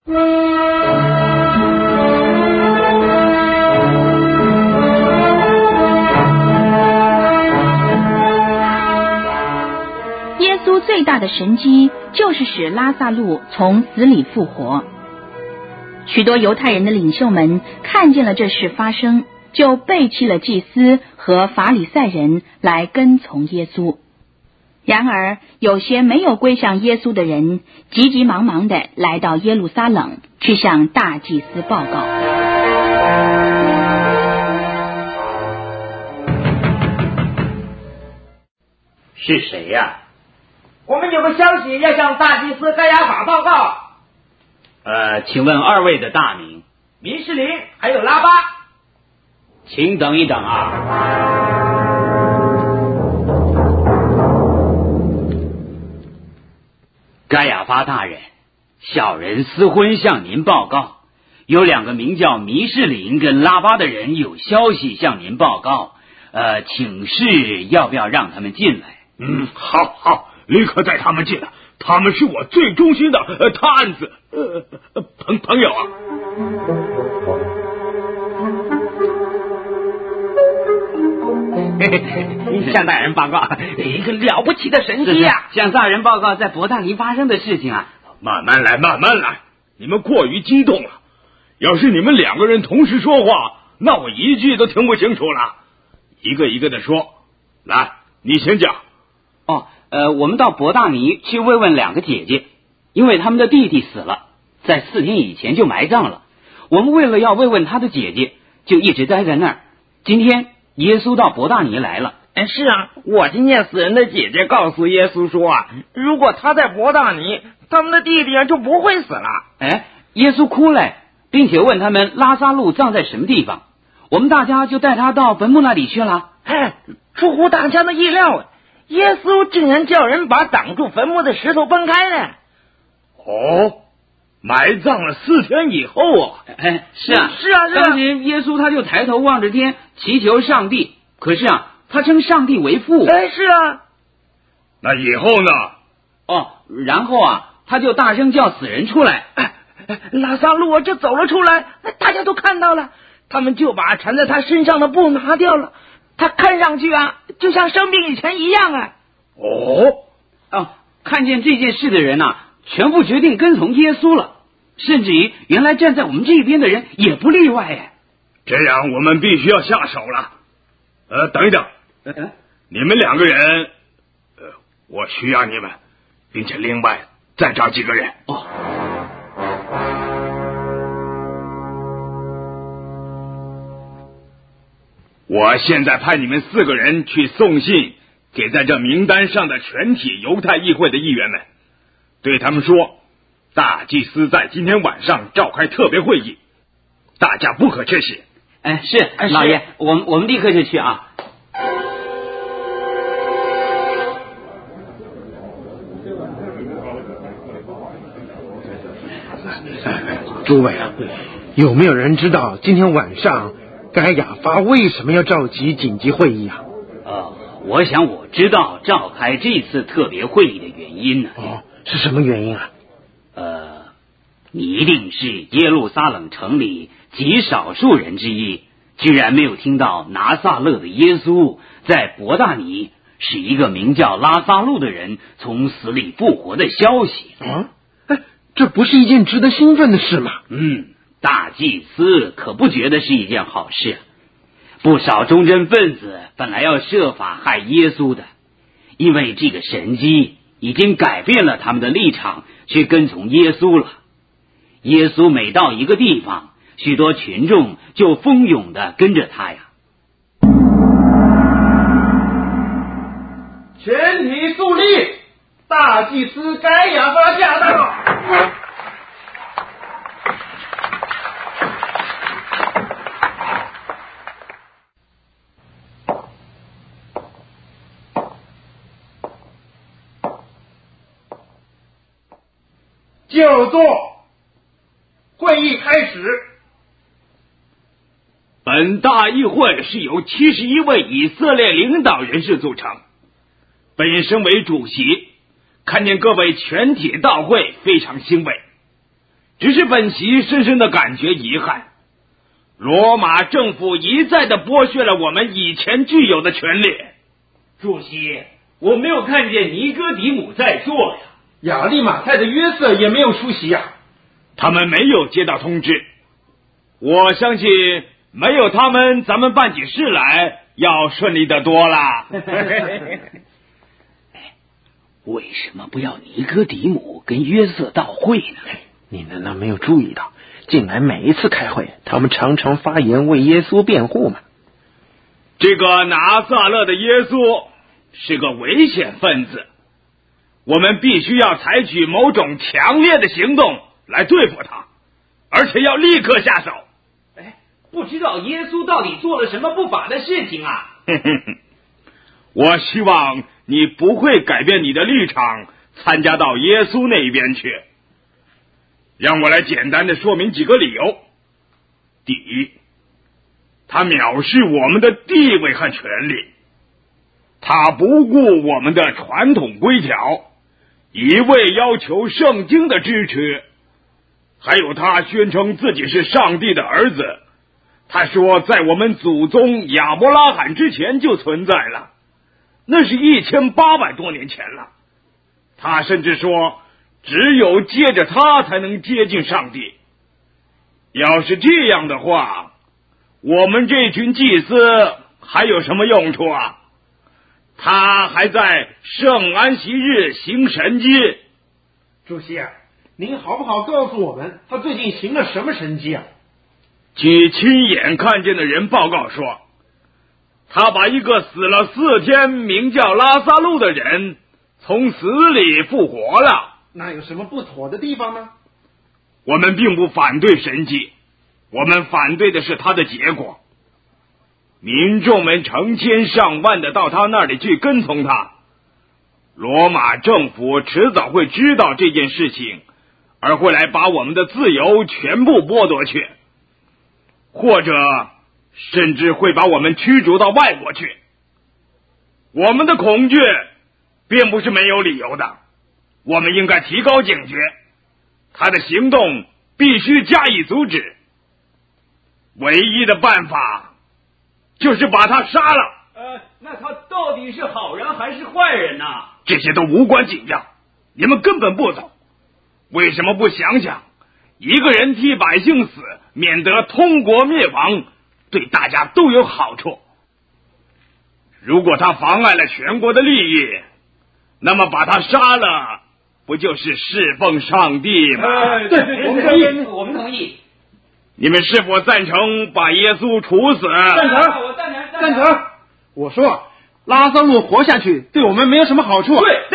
耶稣最大的神迹就是使拉撒路从死里复活。许多犹太人的领袖们看见了这事发生，就背弃了祭司和法利赛人，来跟从耶稣。然而有些没有归向耶稣的人，急急忙忙地来到耶路撒冷，去向大祭司报告。 是谁呀？ 我们有个消息要向大祭司该亚法报告。 请问二位的大名？ 民士林还有拉巴。 请等一等啊。该亚法大人，小人私婚向您报告，有两个名叫弥士林跟拉巴的人有消息向您报告，请示要不要让他们进来？ 好，立刻带他们进来，他们是我最忠心的探子朋友啊。 向大人报告一个了不起的神迹啊！ 向大人报告在伯大尼发生的事情啊。 慢慢来，你们过于激动了。要是你们两个人同时说话，那我一句都听不清楚了。一个一个的说，来，你先讲。 我们到伯大尼去慰问两个姐姐，因为他们的弟弟死了，在4天以前就埋葬了。我们为了要慰问他的姐姐，就一直待在那儿。今天耶稣到伯大尼来了。 是啊，我听见死人的姐姐告诉耶稣说啊，如果他在伯大尼，他们的弟弟就不会死了。 耶稣哭了，并且问他们拉撒路葬在什么地方。我们大家就带他到坟墓那里去了。 出乎大家的意料，耶稣竟然叫人把挡住坟墓的石头搬开了。 埋葬了4天以后啊。 是啊。当时耶稣他就抬头望着天，祈求上帝，可是他称上帝为父。 是啊。 那以后呢？ 然后他就大声叫死人出来。 拉撒路就走了出来，大家都看到了，他们就把缠在他身上的布拿掉了，他看上去就像生病以前一样。 看见这件事的人全部决定跟从耶稣了，甚至于原来站在我们这边的人也不例外。 这样我们必须要下手了。等一等，你们两个人，我需要你们，并且另外再找几个人。我现在派你们4个人去送信给在这名单上的全体犹太议会的议员们，对他们说，大祭司在今天晚上召开特别会议，大家不可缺席。 是老爷，我们立刻就去啊。 诸位有没有人知道今天晚上该亚法为什么要召集紧急会议啊？ 我想我知道召开这次特别会议的原因呢。 是什么原因啊？ 你一定是耶路撒冷城里极少数人之一，居然没有听到拿撒勒的耶稣在伯大尼使一个名叫拉撒路的人从死里复活的消息。 这不是一件值得兴奋的事吗？ 大祭司可不觉得是一件好事。不少忠贞分子本来要设法害耶稣的，因为这个神迹已经改变了他们的立场，去跟从耶稣了。耶稣每到一个地方，许多群众就蜂拥地跟着他呀。 全体肃立，大祭司该亚法驾到。就座，会议开始。 本大议会是由71位以色列领导人士组成，本身为主席，看见各位全体到会，非常欣慰。 只是本席深深的感觉遗憾，罗马政府一再的剥削了我们以前具有的权利。 主席，我没有看见尼哥底母在座呀， 亚利马太的约瑟也没有出席呀。 他们没有接到通知，我相信没有他们，咱们办起事来要顺利的多啦。 为什么不要尼哥底母跟约瑟到会呢？ 你难道没有注意到，近来每一次开会，他们常常发言为耶稣辩护吗？ 这个拿撒勒的耶稣是个危险分子，我们必须要采取某种强烈的行动来对付他，而且要立刻下手。 不知道耶稣到底做了什么不法的事情啊？ 我希望你不会改变你的立场，参加到耶稣那一边去。让我来简单的说明几个理由。第一，他藐视我们的地位和权利，他不顾我们的传统规条，一味要求圣经的支持，还有他宣称自己是上帝的儿子，他说在我们祖宗亚伯拉罕之前就存在了，那是1800多年前了。他甚至说只有接着他才能接近上帝。要是这样的话，我们这群祭司还有什么用处啊？他还在圣安息日行神迹。 主席啊，您好不好告诉我们，他最近行了什么神迹啊？ 据亲眼看见的人报告说，他把一个死了4天名叫拉撒路的人从死里复活了。 那有什么不妥的地方呢？ 我们并不反对神迹，我们反对的是他的结果。民众们成千上万的到他那里去跟从他，罗马政府迟早会知道这件事情，而会来把我们的自由全部剥夺去，或者甚至会把我们驱逐到外国去。我们的恐惧并不是没有理由的，我们应该提高警觉，他的行动必须加以阻止。唯一的办法就是把他杀了。 那他到底是好人还是坏人呢？ 这些都无关紧要，你们根本不懂。为什么不想想，一个人替百姓死，免得通国灭亡，对大家都有好处。如果他妨碍了全国的利益，那么把他杀了，不就是侍奉上帝吗？ 对，我们同意。 你们是否赞成把耶稣处死？ 赞成， 我赞成。 赞成。我说，拉撒路活下去对我们没有什么好处。 对。